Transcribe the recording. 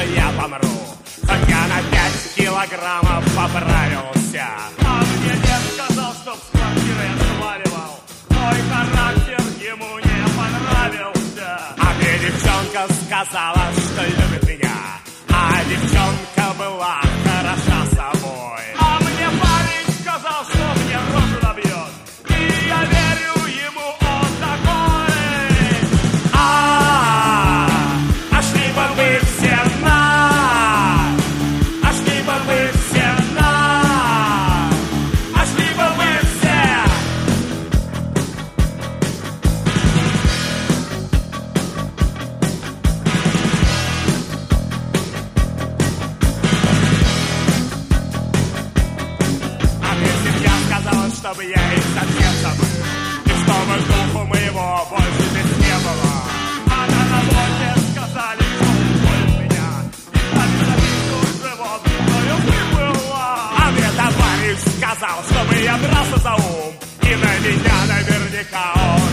я помру. Хоть я на 5 килограммов поправился. А мне дед сказал, чтоб с квартиры я сваливал. Мой характер ему не понравился. А мне девчонка сказала, что любит меня. А девчонка была хороша собой. А мне парень сказал, что мне рожу набьет. И я верю ему, он такой. А шли бы вы все на, а шли бы вы все на, а шли бы вы все. А мне семья сказала, чтобы я их совсем забыл. И чтобы духу моего больше здесь не было. А на работе сказали, что уволят меня. И стали записку животную выплыла. А мне товарищ сказал, чтобы я брался за ум. И на меня наверняка он